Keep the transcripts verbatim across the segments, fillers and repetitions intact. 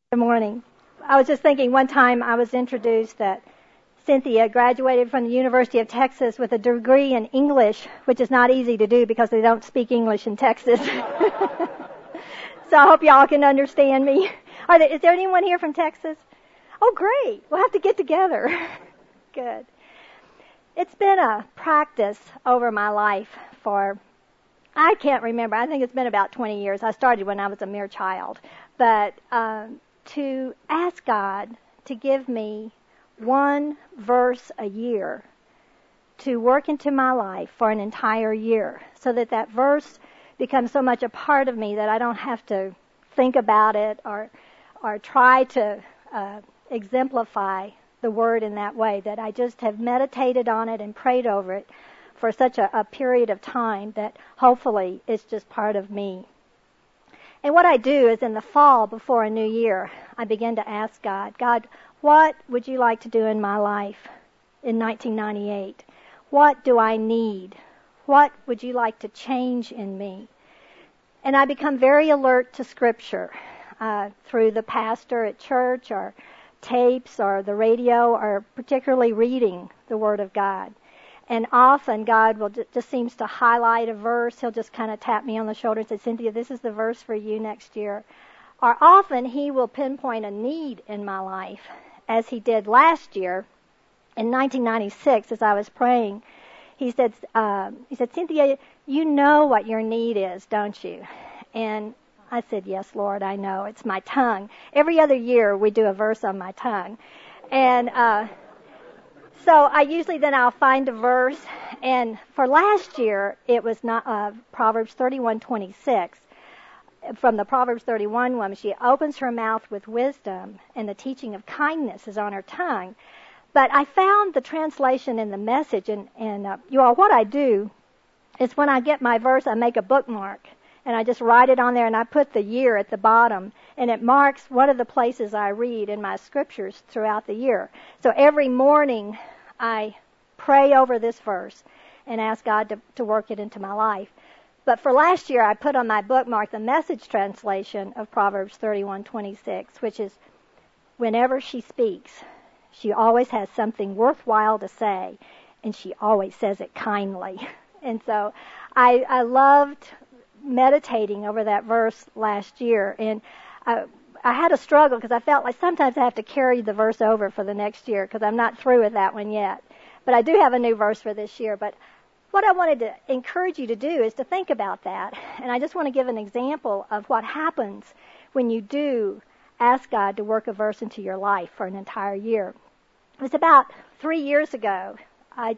Good morning. I was just thinking one time I was introduced that Cynthia graduated from the University of Texas with a degree in English, which is not easy to do because they don't speak English in Texas. So I hope y'all can understand me. Are there, is there anyone here from Texas? Oh, great. We'll have to get together. Good. It's been a practice over my life for, I can't remember, I think it's been about twenty years. I started when I was a mere child. But um, to ask God to give me one verse a year to work into my life for an entire year so that that verse becomes so much a part of me that I don't have to think about it or or try to uh, exemplify the word in that way, that I just have meditated on it and prayed over it for such a, a period of time that hopefully it's just part of me. And what I do is in the fall before a new year, I begin to ask God, God, what would you like to do in my life in nineteen ninety-eight? What do I need? What would you like to change in me? And I become very alert to Scripture uh, through the pastor at church or tapes or the radio or particularly reading the Word of God. And often God will just seems to highlight a verse. He'll just kind of tap me on the shoulder and say, Cynthia, this is the verse for you next year. Or often he will pinpoint a need in my life, as he did last year in nineteen ninety-six as I was praying. He said, uh, he said, Cynthia, you know what your need is, don't you? And I said, yes, Lord, I know. It's my tongue. Every other year we do a verse on my tongue. And uh So I usually then I'll find a verse, and for last year it was not uh, Proverbs thirty-one twenty-six. From the Proverbs thirty-one woman, she opens her mouth with wisdom, and the teaching of kindness is on her tongue. But I found the translation in the Message, and, and uh, you all, what I do is when I get my verse, I make a bookmark, and I just write it on there, and I put the year at the bottom, and it marks one of the places I read in my scriptures throughout the year. So every morning I pray over this verse and ask God to, to work it into my life. But for last year, I put on my bookmark the Message translation of Proverbs thirty-one twenty-six, which is, whenever she speaks, she always has something worthwhile to say, and she always says it kindly. And so I, I loved meditating over that verse last year, and I, I had a struggle because I felt like sometimes I have to carry the verse over for the next year because I'm not through with that one yet. But I do have a new verse for this year. But what I wanted to encourage you to do is to think about that. And I just want to give an example of what happens when you do ask God to work a verse into your life for an entire year. It was about three years ago. I,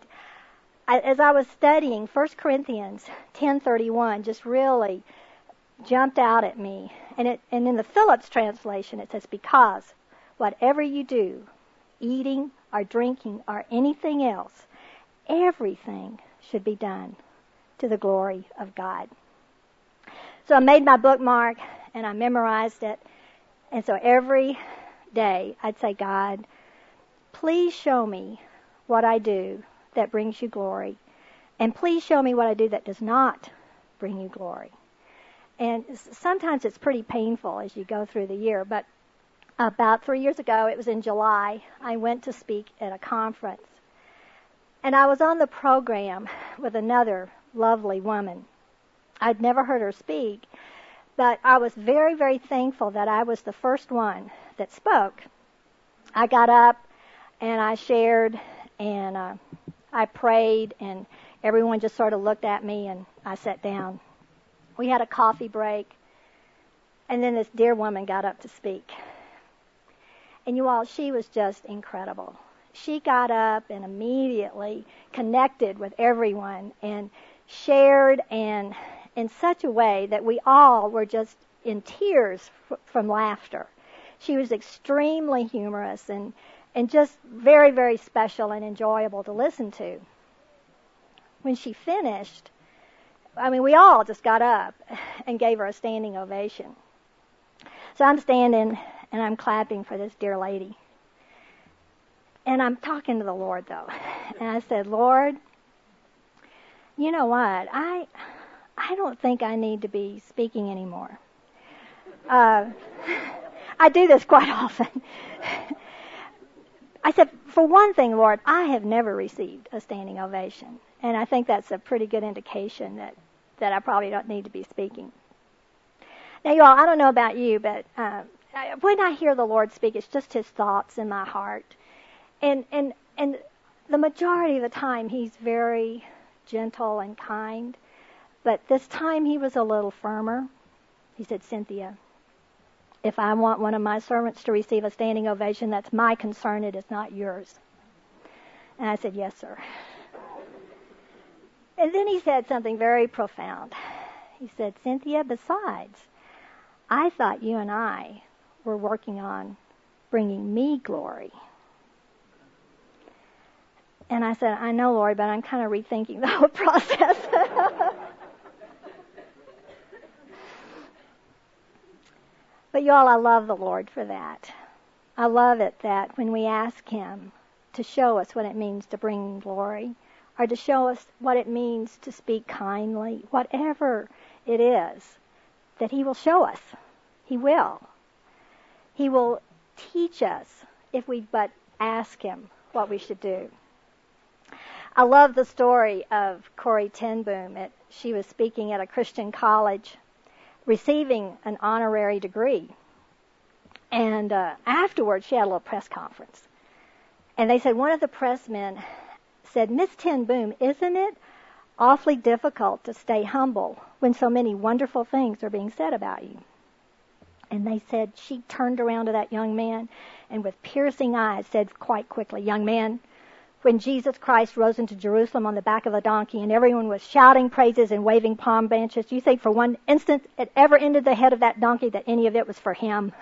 I as I was studying First Corinthians ten thirty-one, just really jumped out at me. And it and in the Phillips translation it says, because whatever you do, eating or drinking or anything else, everything should be done to the glory of God. So I made my bookmark and I memorized it. And so every day I'd say, God, please show me what I do that brings you glory. And please show me what I do that does not bring you glory. And sometimes it's pretty painful as you go through the year. But about three years ago, it was in July, I went to speak at a conference. And I was on the program with another lovely woman. I'd never heard her speak, but I was very, very thankful that I was the first one that spoke. I got up and I shared and uh, I prayed, and everyone just sort of looked at me, and I sat down. We had a coffee break, and then this dear woman got up to speak. And you all, she was just incredible. She got up and immediately connected with everyone and shared, and in such a way that we all were just in tears f- from laughter. She was extremely humorous and, and just very, very special and enjoyable to listen to. When she finished, I mean, we all just got up and gave her a standing ovation. So I'm standing and I'm clapping for this dear lady. And I'm talking to the Lord, though. And I said, Lord, you know what? I I don't think I need to be speaking anymore. Uh, I do this quite often. I said, for one thing, Lord, I have never received a standing ovation. And I think that's a pretty good indication that, that I probably don't need to be speaking. Now, you all, I don't know about you, but uh, when I hear the Lord speak, it's just His thoughts in my heart. And, and, and the majority of the time, He's very gentle and kind. But this time, He was a little firmer. He said, Cynthia, if I want one of my servants to receive a standing ovation, that's my concern. It is not yours. And I said, yes, sir. And then he said something very profound. He said, Cynthia, besides, I thought you and I were working on bringing me glory. And I said, I know, Lord, but I'm kind of rethinking the whole process. But y'all, I love the Lord for that. I love it that when we ask Him to show us what it means to bring glory, or to show us what it means to speak kindly, whatever it is, that He will show us. He will. He will teach us if we but ask Him what we should do. I love the story of Corrie ten Boom. It, she was speaking at a Christian college, receiving an honorary degree. And uh, afterwards, she had a little press conference. And they said, one of the pressmen said, Miss ten Boom, isn't it awfully difficult to stay humble when so many wonderful things are being said about you? And they said, she turned around to that young man and with piercing eyes said quite quickly, young man, when Jesus Christ rose into Jerusalem on the back of a donkey and everyone was shouting praises and waving palm branches, do you think for one instant it ever entered the head of that donkey that any of it was for him?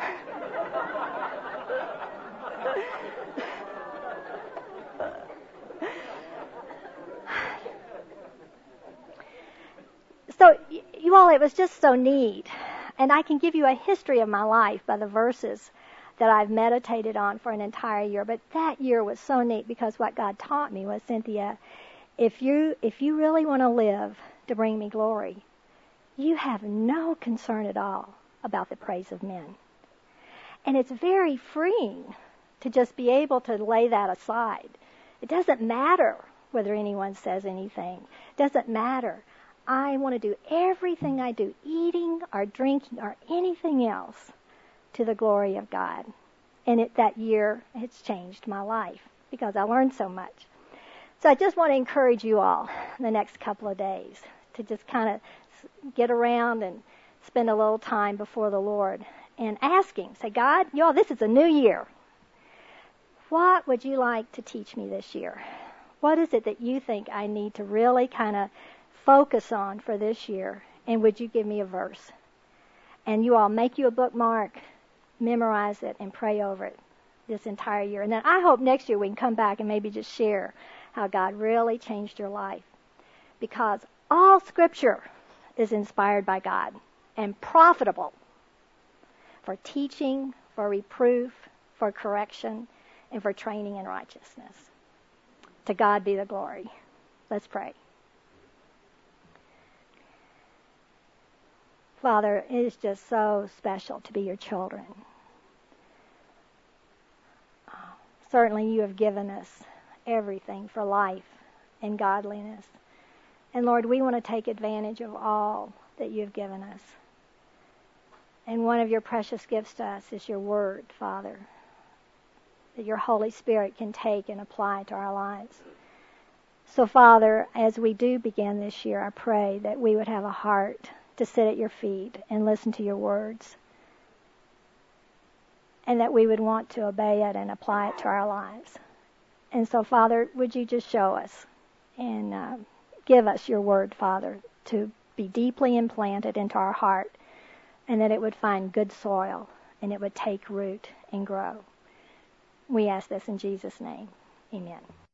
So, you all, it was just so neat. And I can give you a history of my life by the verses that I've meditated on for an entire year. But that year was so neat because what God taught me was, Cynthia, if you if you really want to live to bring me glory, you have no concern at all about the praise of men. And it's very freeing to just be able to lay that aside. It doesn't matter whether anyone says anything. It doesn't matter. I want to do everything I do, eating or drinking or anything else, to the glory of God. And it, that year, it's changed my life because I learned so much. So I just want to encourage you all the next couple of days to just kind of get around and spend a little time before the Lord and asking, say, God, y'all, this is a new year. What would you like to teach me this year? What is it that you think I need to really kind of focus on for this year? And would you give me a verse? And you all make you a bookmark, memorize it, and pray over it this entire year. And then I hope next year we can come back and maybe just share how God really changed your life. Because all Scripture is inspired by God and profitable for teaching, for reproof, for correction, and for training in righteousness. To God be the glory. Let's pray. Father, it is just so special to be your children. Certainly you have given us everything for life and godliness. And Lord, we want to take advantage of all that you have given us. And one of your precious gifts to us is your word, Father, that your Holy Spirit can take and apply to our lives. So, Father, as we do begin this year, I pray that we would have a heart to sit at your feet and listen to your words, and that we would want to obey it and apply it to our lives. And so, Father, would you just show us and uh, give us your word, Father, to be deeply implanted into our heart, and that it would find good soil and it would take root and grow. We ask this in Jesus' name. Amen.